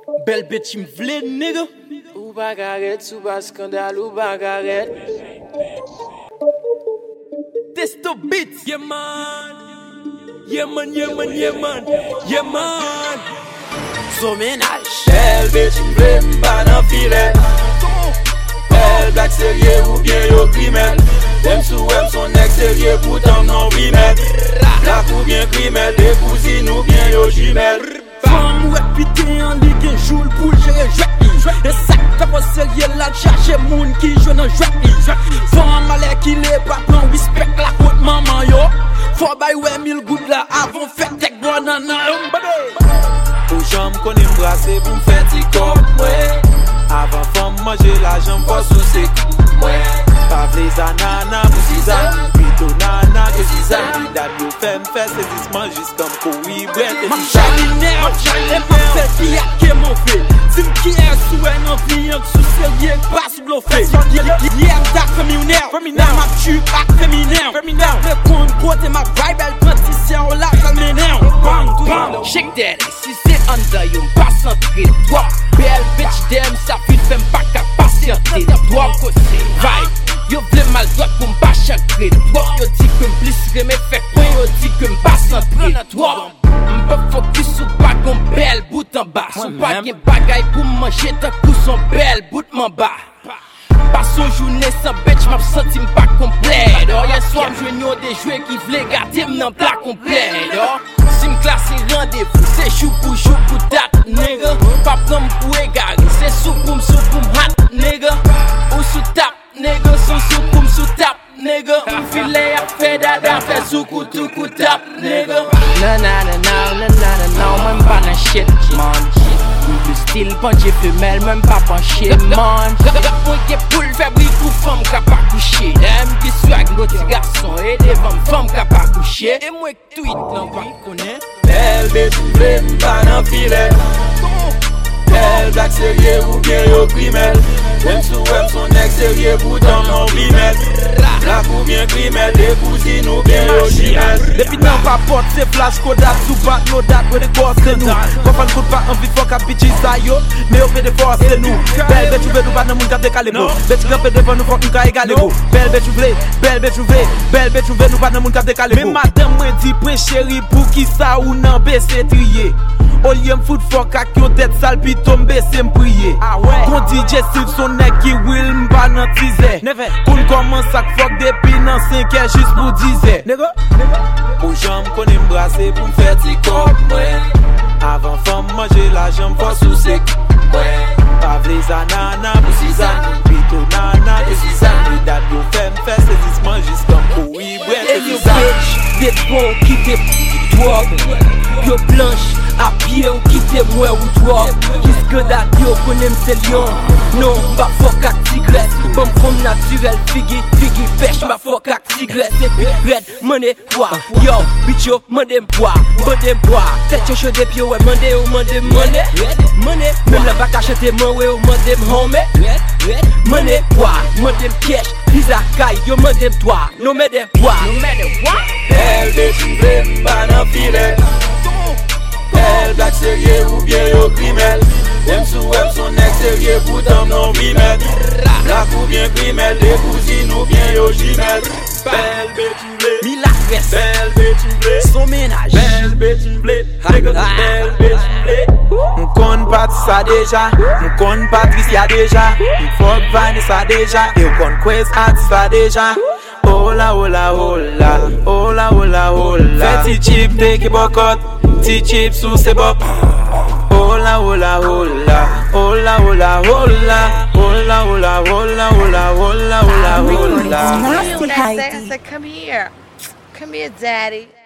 Belle bitch, il me v'lait, nigga. Ou bagarette, sous bas scandale, ou bagarette. Testo beats, yeah man. Yeah man, yeah man, yeah man. Yeah man. Son ménage. Belle bitch, m'vle m'pas nan filet. Elle black sérieux ou bien yo crimel. Dem sou em son ex sérieux, pourtant non rimel. Black ou bien crimel, des cousines ou bien yo jumel. Femme ouais pité en ligue un jour pour gérer jouet. Et ça t'as pas sérieux là chercher moun qui joue dans jouet. Femme allez qu'il est pas plan respect la côte maman yo. Faut bay ouais 1000 gouttes là avant fête tek banana. Pour jambe qu'on embrasser pour m'faire ti cop ouais. Avant femme manger la jambe pas sous sec ouais. Pas v'les anana pour 6 ans. Plutôt nana que 6 ans. Dad yo fait m'faire saisissement juste comme couille brette et ma chaline j'allais pas faire pire que mon fait. Sim qui est sous un environ sous sérieux pas sous l'offre. Hier t'as féminin ma tu pas féminin. Le compte côté ma vibe elle transition là ça m'énerve. Bang bang shake that si c'est under you passe entrer toi. Belle bitch dem ça fit fait pas capacité toi côté vibe. Yo vle mal droit pour m'pas chagrer. Toi yo dit que m'blissere mais fait quoi yo dit que m'pas entrer toi. M'pas focus sur pas qu'on belle bout en bas. Sou pas gen bagay pour manger tant coup son belle bout m'en bas. Pas son journée sans bitch m'a senti m'pas complet. Hier soir m'joigno des jouets qui vle garder m'nan plat complet. Si m'classe rendez-vous c'est chou pour date nigga. Pas prendre pour égaré c'est sous pour hat nigga. Ou sous tap nigga sous tap nigga. Filet a fait dada fait sous coup tap nigga. Non même pas dans shit man. Le style punché femelle même pas penché man. Moi qui poule fait bruit pour femme qui pas couché. Dem qui swag petit garçon et devant femme qui pas couché. Et moi qui tweet non pas connaît. Belle bitch m'vle m'pas nan filet. Elle black sérieux ou bien yo crimel. Dem sou em son ex sérieux pourtant non rimel. Black ou bien crimel, des cousines ou bien yo jumel. Depuis nan pa porte c'est flash kodat sou bat no dat wè de kos c'est nous. Konfan kout pa envie fok a bitches sa yo. Mais yo fait de force c'est nous. Belle bitch ou nou pa nan moun ka dekale bro. Bitch grampé devant nous fok nou ka égale bro. Belle bitch ou nou pa nan moun ka dekale bro. Mais madame mwen di pre chéri pour qui ça ou nan baisser trier. Au lieu m'fout fok ak yo tête sale pi tombe c'est m'prier. Kon DJ Steve son nèg qui will m'pa nan tize. Kon commence ak fok depuis nan 5 heures juste pour 10 heures. Pour jambe qu'on embrasser pour m'faire ti cop ouais. Avant femme manger la jambe pas sous sec ouais. Pas v'les anana pour 6 ans. Plutôt nana que 6 ans. Dad yo fait m'faire saisissement juste comme couille brette et 6 ans. Des bons qui te drogue. Yo blanche à pied ou quitte moi ou toi. Jusque date yo connais m'se lion. Non pas fuck ak tigresse. Bon from naturel figi pêche ma fuck ak tigresse. Et puis red money bois. Yo bitch yo mande bois. Tête chaud des pieds ouais mande. Même la bac acheter moi ouais ou mande home. Money bois, mande piège. Lisa kai yo mande toi. No me de bois. Elle bitch m'vle m'pas nan filet. Elle black sérieux ou bien yo crimel. Dem sou em son ex sérieux pourtant non rimel. Black ou bien crimel, des cousines ou bien yo jumel. Belle bitch m'vle, mi la fesse. Belle bitch m'vle, son ménage. Belle bitch m'vle, belle bitch m'vle. M'kon pat ça déjà, m'kon Patricia déjà, m'fok Vanessa déjà, et m'kon Quest at ça déjà. Hola hola hola, hola hola hola. Fais ti chip take bokot, ti chip sous se bop. Hola hola hola, hola hola hola, hola hola hola hola hola hola hola. I said, come here, daddy.